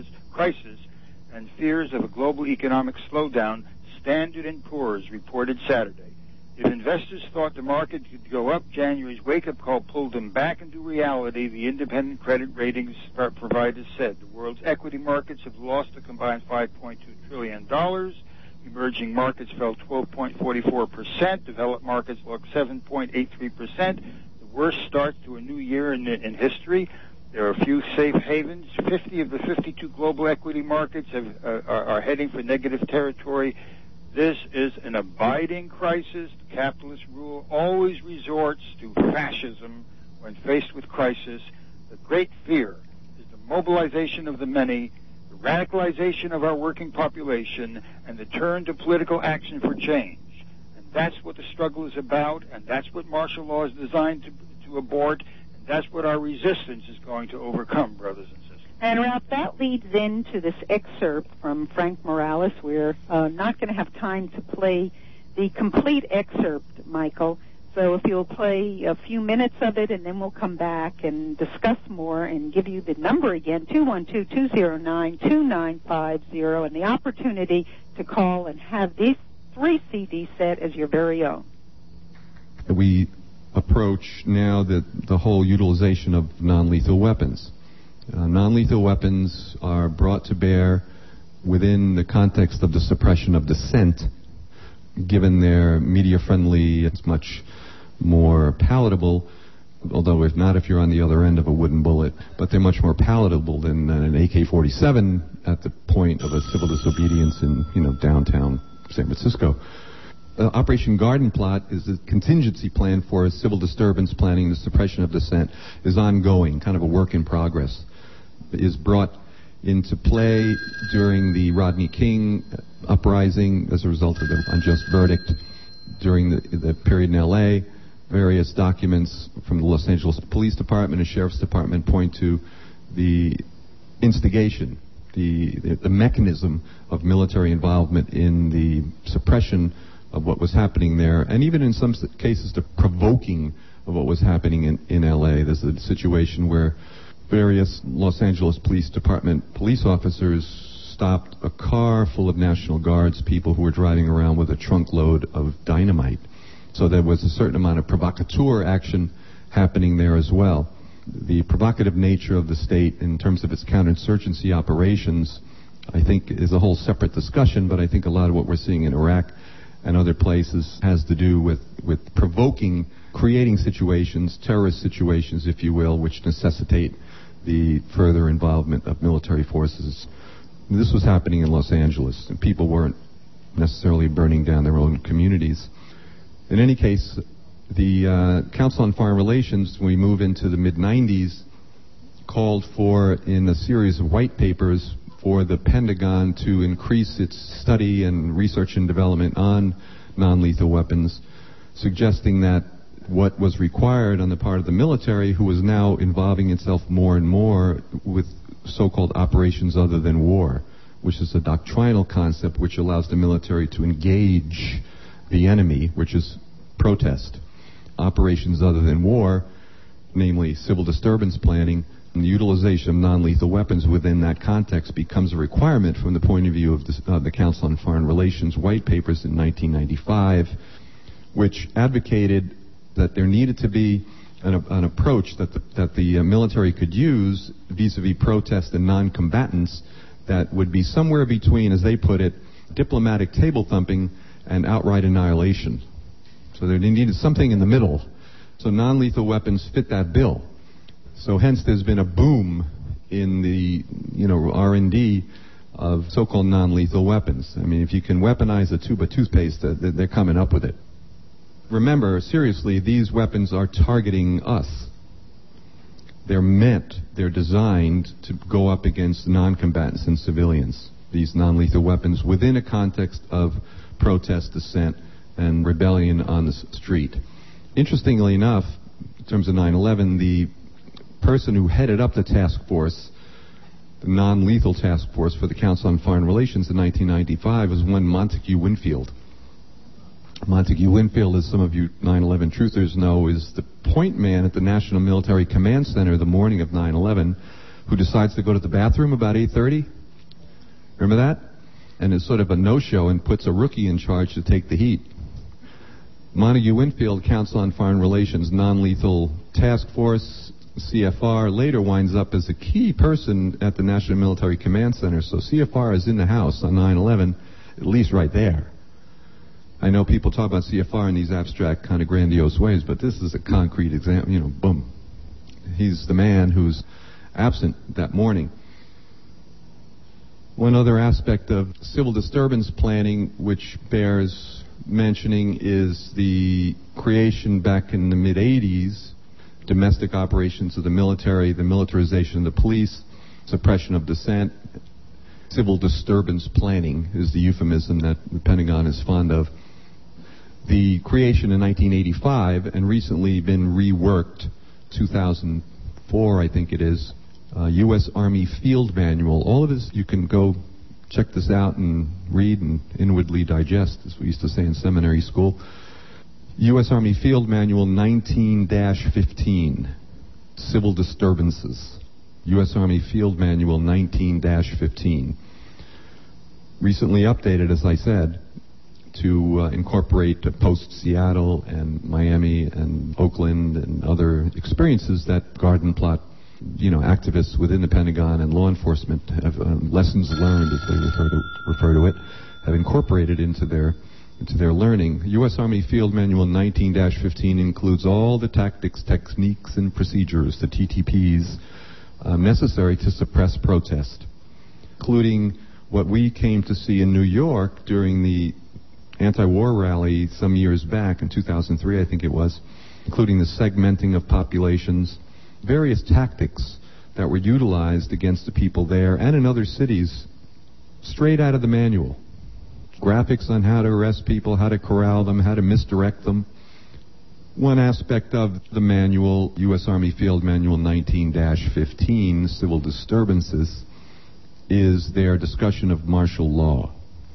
crisis and fears of a global economic slowdown, Standard and Poor's reported Saturday. If investors thought the market could go up, January's wake-up call pulled them back into reality, the independent credit ratings providers said. The world's equity markets have lost a combined five point two trillion dollars. Emerging markets fell twelve point four four percent. Developed markets lost seven point eight three percent. The worst start to a new year in, in history. There are a few safe havens. fifty of the fifty-two global equity markets have, uh, are, are heading for negative territory. This is an abiding crisis. Capitalist rule always resorts to fascism when faced with crisis. The great fear is the mobilization of the many, the radicalization of our working population, and the turn to political action for change. And that's what the struggle is about, and that's what martial law is designed to, to abort, and that's what our resistance is going to overcome, brothers and sisters. And, Ralph, that leads into this excerpt from Frank Morales. We're uh, not going to have time to play the complete excerpt, Michael. So if you'll play a few minutes of it, and then we'll come back and discuss more and give you the number again, two one two, two zero nine, two nine five zero, and the opportunity to call and have these three C Ds set as your very own. We approach now the, the whole utilization of non-lethal weapons. Uh, non-lethal weapons are brought to bear within the context of the suppression of dissent, given their media-friendly, it's much more palatable, although if not if you're on the other end of a wooden bullet, but they're much more palatable than an A K forty-seven at the point of a civil disobedience in, you know, downtown San Francisco. Uh, Operation Garden Plot is a contingency plan for civil disturbance planning. The suppression of dissent is ongoing, kind of a work in progress. Is brought into play during the Rodney King uprising as a result of the unjust verdict during the, the period in L A. Various documents from the Los Angeles Police Department and Sheriff's Department point to the instigation, the, the, the mechanism of military involvement in the suppression of what was happening there, and even in some cases the provoking of what was happening in, in L A. There's a situation where various Los Angeles Police Department police officers stopped a car full of National Guards people who were driving around with a trunk load of dynamite So there was a certain amount of provocateur action happening there as well. The provocative nature of the state in terms of its counterinsurgency operations, I think, is a whole separate discussion, but I think a lot of what we're seeing in Iraq and other places has to do with, with provoking, creating situations, terrorist situations, if you will, which necessitate the further involvement of military forces. This was happening in Los Angeles, and people weren't necessarily burning down their own communities. In any case, the uh, Council on Foreign Relations, when we move into the mid nineties, called for, in a series of white papers, for the Pentagon to increase its study and research and development on non-lethal weapons, suggesting that what was required on the part of the military, who was now involving itself more and more with so-called operations other than war, which is a doctrinal concept which allows the military to engage the enemy, which is protest. Operations other than war, namely civil disturbance planning, and the utilization of non-lethal weapons within that context becomes a requirement from the point of view of the, uh, the Council on Foreign Relations white papers in nineteen ninety-five, which advocated that there needed to be an, an approach that the, that the uh, military could use vis-a-vis protest and non-combatants that would be somewhere between, as they put it, diplomatic table thumping and outright annihilation. So there needed something in the middle. So non-lethal weapons fit that bill. So hence there's been a boom in the, you know, R and D of so-called non-lethal weapons. I mean, if you can weaponize a tube of toothpaste, uh, they're coming up with it. Remember, seriously, these weapons are targeting us. They're meant, they're designed to go up against non-combatants and civilians, these non-lethal weapons, within a context of protest, dissent, and rebellion on the street. Interestingly enough, in terms of nine eleven, the person who headed up the task force, the non-lethal task force for the Council on Foreign Relations in nineteen ninety-five, was one Montague Winfield. Montague Winfield, as some of you nine eleven truthers know, is the point man at the National Military Command Center the morning of nine eleven, who decides to go to the bathroom about eight thirty. Remember that? And is sort of a no-show and puts a rookie in charge to take the heat. Montague Winfield, Council on Foreign Relations non-lethal task force, C F R, later winds up as a key person at the National Military Command Center. So C F R is in the house on nine eleven, at least right there. I know people talk about C F R in these abstract, kind of grandiose ways, but this is a concrete example, you know, boom. He's the man who's absent that morning. One other aspect of civil disturbance planning which bears mentioning is the creation back in the mid-eighties, domestic operations of the military, the militarization of the police, suppression of dissent. Civil disturbance planning is the euphemism that the Pentagon is fond of. The creation in nineteen eighty-five, and recently been reworked, two thousand four I think it is, uh, U S Army Field Manual. All of this, you can go check this out and read and inwardly digest, as we used to say in seminary school. U S Army Field Manual nineteen dash fifteen, Civil Disturbances. U S Army Field Manual nineteen dash fifteen. Recently updated, as I said, to uh, incorporate uh, post-Seattle and Miami and Oakland and other experiences that Garden Plot, you know, activists within the Pentagon and law enforcement have, uh, lessons learned, as they refer to, refer to it, have incorporated into their into their learning. U S Army Field Manual nineteen dash fifteen includes all the tactics, techniques, and procedures, the T T Ps, um, necessary to suppress protest, including what we came to see in New York during the anti-war rally some years back, in two thousand three I think it was, including the segmenting of populations, various tactics that were utilized against the people there and in other cities, straight out of the manual. Graphics on how to arrest people, how to corral them, how to misdirect them. One aspect of the manual, U S Army Field Manual nineteen dash fifteen, Civil Disturbances, is their discussion of martial law.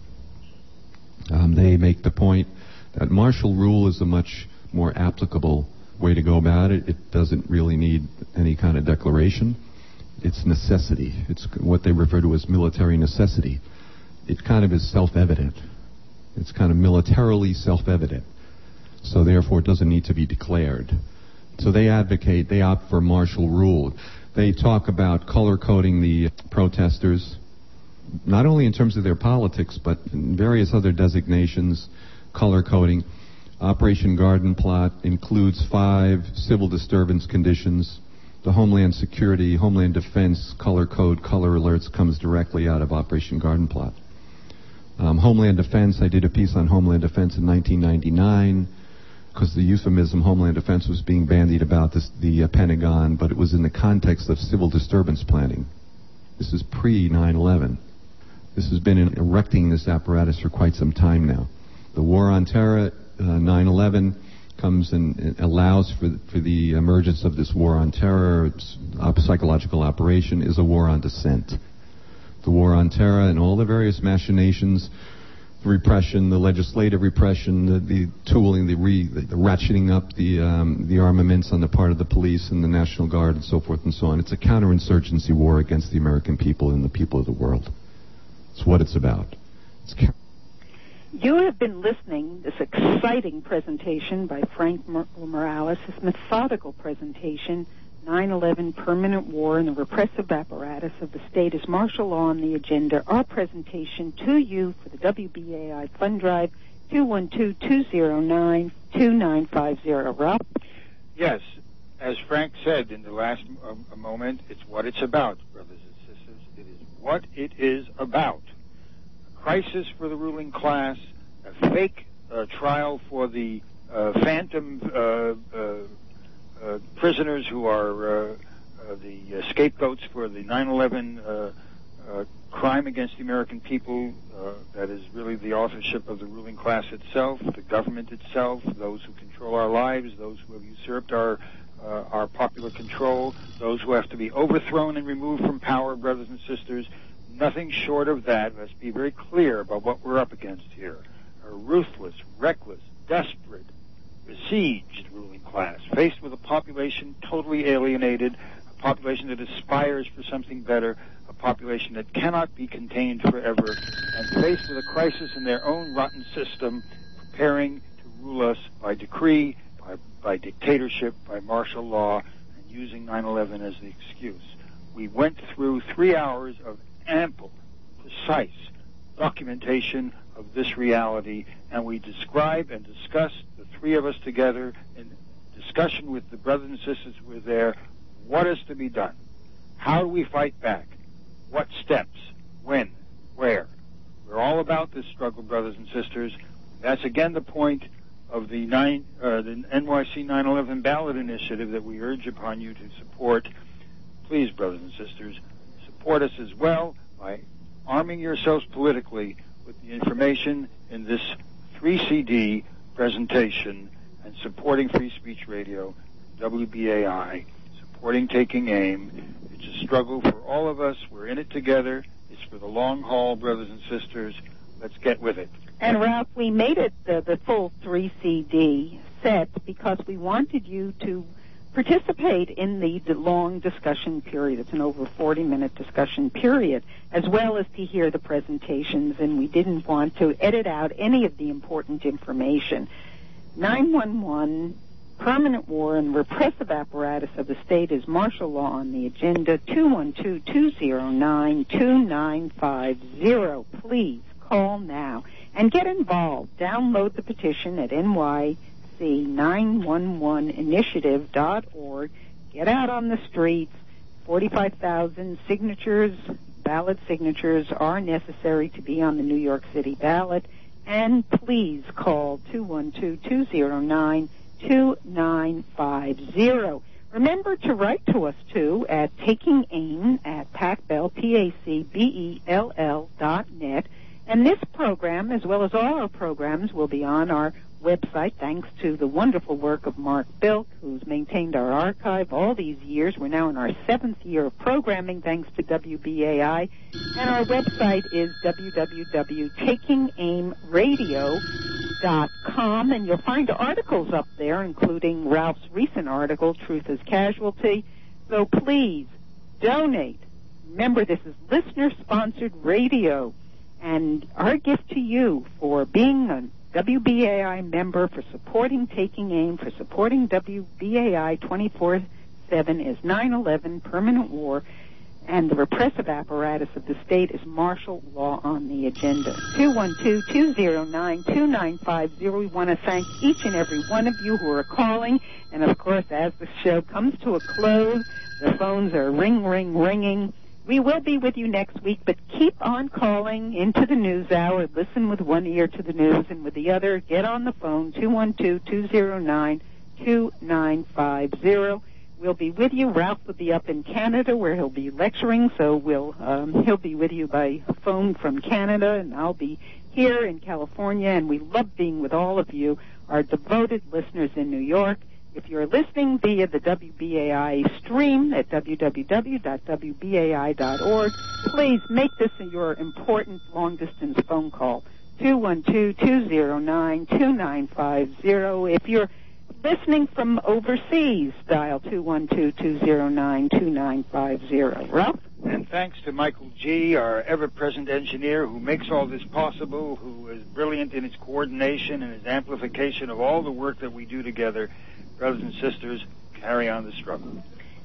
Um, they make the point that martial rule is a much more applicable way to go about it. It doesn't really need any kind of declaration. It's necessity. It's what they refer to as military necessity. It kind of is self-evident. It's kind of militarily self-evident. so therefore it doesn't need to be declared. So they advocate, they opt for martial rule. They talk about color-coding the protesters, not only in terms of their politics, but in various other designations, color-coding. Operation Garden Plot includes five civil disturbance conditions. The Homeland Security, Homeland Defense color code, color alerts comes directly out of Operation Garden Plot. Um, Homeland Defense, I did a piece on Homeland Defense in nineteen ninety-nine because the euphemism Homeland Defense was being bandied about this, the uh, Pentagon, but it was in the context of civil disturbance planning. This is pre nine eleven. This has been in, erecting this apparatus for quite some time now. The War on Terror, uh, nine eleven, comes and, and allows for for the emergence of this war on terror. It's a psychological operation is a war on dissent. The war on terror and all the various machinations, the repression, the legislative repression, the, the tooling, the, re, the, the ratcheting up the um, the armaments on the part of the police and the National Guard and so forth and so on. It's a counterinsurgency war against the American people and the people of the world. It's what it's about. It's ca- You have been listening to this exciting presentation by Frank Mor- Morales, this methodical presentation, nine eleven Permanent War and the Repressive Apparatus of the State as Martial Law on the Agenda. Our presentation to you for the W B A I Fund Drive, two one two, two zero nine, two nine five zero. Rob? Yes, as Frank said in the last uh, moment, it's what it's about, brothers and sisters. It is what it is about. Crisis for the ruling class, a fake uh, trial for the uh, phantom uh, uh, uh, prisoners who are uh, uh, the uh, scapegoats for the nine eleven uh, uh, crime against the American people. Uh, that is really the authorship of the ruling class itself, the government itself, those who control our lives, those who have usurped our uh, our popular control, those who have to be overthrown and removed from power, brothers and sisters. Nothing short of that. Let's be very clear about what we're up against here. A ruthless, reckless, desperate, besieged ruling class, faced with a population totally alienated, a population that aspires for something better, a population that cannot be contained forever, and faced with a crisis in their own rotten system, preparing to rule us by decree, by, by dictatorship, by martial law, and using nine eleven as the excuse. We went through three hours of ample, precise documentation of this reality, and we describe and discuss, the three of us together, in discussion with the brothers and sisters who were there, what is to be done. How do we fight back? What steps? When? Where? We're all about this struggle, brothers and sisters. That's again the point of the, nine, uh, the N Y C nine eleven ballot initiative that we urge upon you to support. Please, brothers and sisters, support us as well by arming yourselves politically with the information in this three C D presentation and supporting Free Speech Radio, W B A I, supporting Taking Aim. It's a struggle for all of us. We're in it together. It's for the long haul, brothers and sisters. Let's get with it. And, Ralph, we made it the, the full three C D set because we wanted you to participate in the, the long discussion period. It's an over forty-minute discussion period, as well as to hear the presentations, and we didn't want to edit out any of the important information. nine one one, Permanent War and Repressive Apparatus of the State is Martial Law on the Agenda, two one two, two zero nine, two nine five zero. Please call now and get involved. Download the petition at N Y C nine one one initiative dot org. Get out on the streets. forty-five thousand signatures, ballot signatures are necessary to be on the New York City ballot. And please call two one two, two zero nine, two nine five zero. Remember to write to us, too, at Taking Aim at PacBell, P A C B E L L dot net. And this program, as well as all our programs, will be on our website, thanks to the wonderful work of Mark Bilk, who's maintained our archive all these years. We're now in our seventh year of programming, thanks to W B A I. And our website is w w w dot taking aim radio dot com, and you'll find articles up there, including Ralph's recent article, Truth is Casualty. So please, donate. Remember, this is listener-sponsored radio. And our gift to you for being an W B A I member, for supporting Taking Aim, for supporting W B A I twenty-four seven is nine eleven, permanent war, and the repressive apparatus of the state is martial law on the agenda. two one two, two zero nine, two nine five zero. We want to thank each and every one of you who are calling. And, of course, as the show comes to a close, the phones are ring, ring, ringing. We will be with you next week, but keep on calling into the news hour. Listen with one ear to the news, and with the other, get on the phone, two one two, two zero nine, two nine five zero. We'll be with you. Ralph will be up in Canada where he'll be lecturing, so we'll um, he'll be with you by phone from Canada, and I'll be here in California, and we love being with all of you, our devoted listeners in New York. If you're listening via the W B A I stream at w w w dot w b a i dot org, please make this your important long-distance phone call, two one two, two zero nine, two nine five zero. If you're listening from overseas, dial two one two, two zero nine, two nine five zero. Ralph? And thanks to Michael G., our ever-present engineer, who makes all this possible, who is brilliant in his coordination and his amplification of all the work that we do together. Brothers and sisters, carry on the struggle.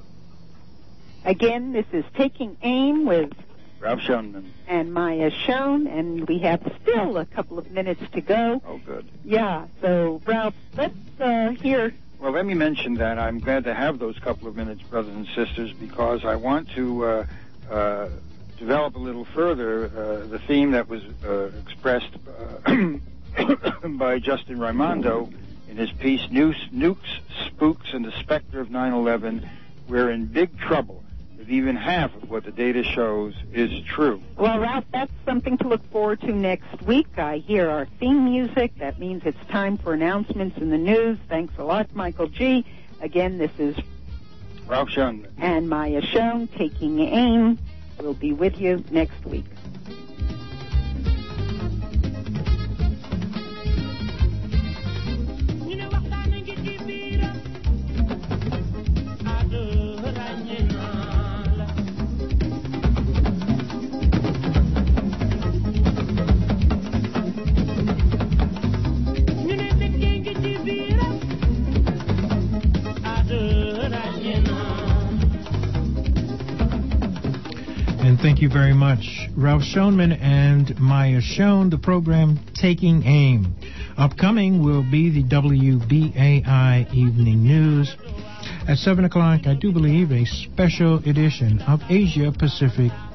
Again, this is Taking Aim with Ralph Schoenman and Maya Schoen, and we have still a couple of minutes to go. Oh, good. Yeah, so, Ralph, let's uh, hear... Well, let me mention that I'm glad to have those couple of minutes, brothers and sisters, because I want to uh, uh, develop a little further uh, the theme that was uh, expressed uh, by Justin Raimondo in his piece, Nukes, Spooks, and the Specter of nine eleven. We're in big trouble if even half of what the data shows is true. Well, Ralph, that's something to look forward to next week. I hear our theme music. That means it's time for announcements in the news. Thanks a lot, Michael G. Again, this is Ralph Schoen and Maya Schoen, Taking Aim. We'll be with you next week. Thank you very much, Ralph Schoenman and Maya Schoen, the program Taking Aim. Upcoming will be the W B A I Evening News. At seven o'clock, I do believe, a special edition of Asia Pacific